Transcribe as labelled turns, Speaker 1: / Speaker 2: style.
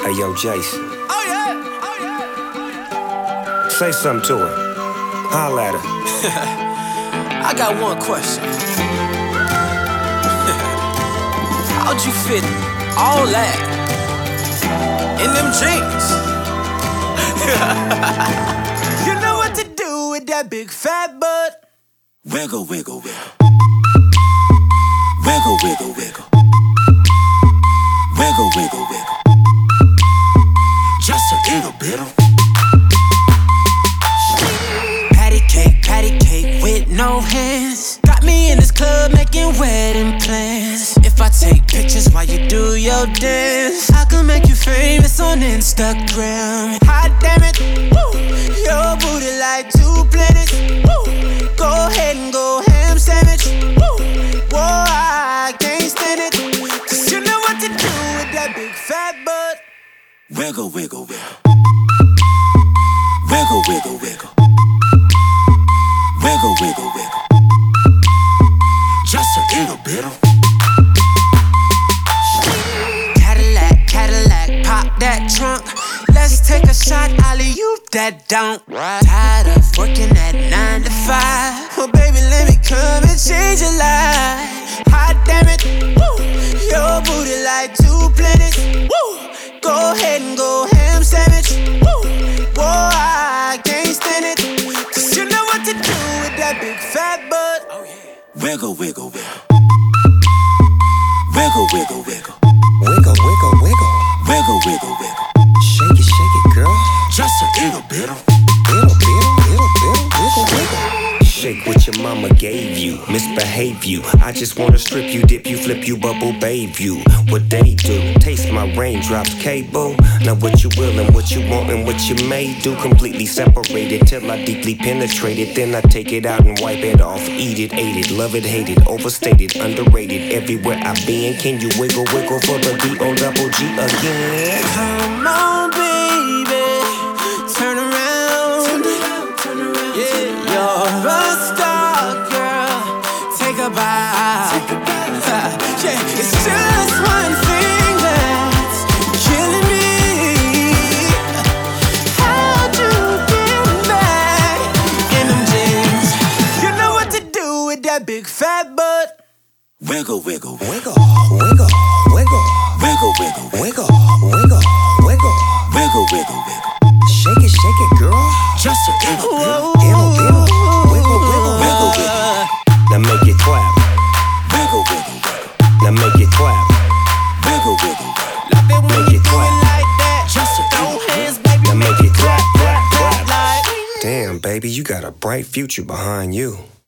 Speaker 1: Hey, yo, Jason.
Speaker 2: Oh yeah, oh yeah.
Speaker 1: Say something to her. Holla at her.
Speaker 2: I got one question. How'd you fit all that in them jeans? You know what to do with that big fat butt.
Speaker 3: Wiggle, wiggle, wiggle. Wiggle, wiggle, wiggle. Wiggle, wiggle, wiggle. Just a little bit of
Speaker 2: Patty cake with no hands. Got me in this club making wedding plans. If I take pictures while you do your dance, I can make you famous on Instagram. Hot damn it, woo. Your booty like 2 planets, woo. Go ahead and go ham sandwich, woo. Whoa, I can't stand it, 'cause you know what to do with that big fat butt.
Speaker 3: wiggle, wiggle, wiggle. Wiggle, wiggle, wiggle. Wiggle, wiggle, wiggle. Just a little bit of
Speaker 2: Cadillac, pop that trunk. Let's take a shot, Ollie, you that don't. Tired of working at 9 to 5. Well, baby, let me come and change your life. Hot damn it, woo. Your booty like 2 planets, woo. Go ahead and go ham sandwich, woo. Whoa, I can't stand it, 'cause you know what to do with that big fat butt. Oh yeah.
Speaker 3: wiggle, wiggle, wiggle. Wiggle, wiggle, wiggle.
Speaker 1: Wiggle, wiggle, wiggle.
Speaker 3: Wiggle, wiggle, wiggle.
Speaker 1: Shake it, girl.
Speaker 3: Just a little bit of
Speaker 1: Wiggle, wiggle. Shake what your mama gave you. Misbehave you. I just wanna strip you, dip you, flip you, bubble bathe you. What they do, taste my raindrops, cable. Now what you will and what you want and what you may do. Completely separated till I deeply penetrate it. Then I take it out and wipe it off. Eat it, ate it, love it, hate it. Overstated, underrated. Everywhere I've been, can you wiggle, wiggle for the D-O-double-G again?
Speaker 2: Come on, baby, turn around. Yeah, you're a star, girl. Take a bite. Yeah, it's just one thing that's killing me. How'd you get back in them jeans? You know what to do with that big fat butt.
Speaker 3: wiggle, wiggle,
Speaker 1: Wiggle, wiggle, wiggle.
Speaker 3: wiggle, wiggle,
Speaker 1: Wiggle, wiggle, wiggle.
Speaker 3: wiggle, wiggle, wiggle.
Speaker 1: Shake it, girl.
Speaker 3: Just a little bit of
Speaker 1: Wiggle, wiggle, wiggle. Now make it clap.
Speaker 3: wiggle, wiggle, wiggle.
Speaker 1: Now make it clap.
Speaker 3: Wiggle, wiggle, wiggle.
Speaker 2: Love it when
Speaker 1: Make
Speaker 2: you
Speaker 1: it
Speaker 2: do
Speaker 1: clap.
Speaker 2: it like that.
Speaker 3: Just a
Speaker 2: Throw
Speaker 3: little
Speaker 2: hands, baby.
Speaker 1: Now make it clap, clap, clap.
Speaker 2: Like.
Speaker 1: Damn, baby, you got a bright future behind you.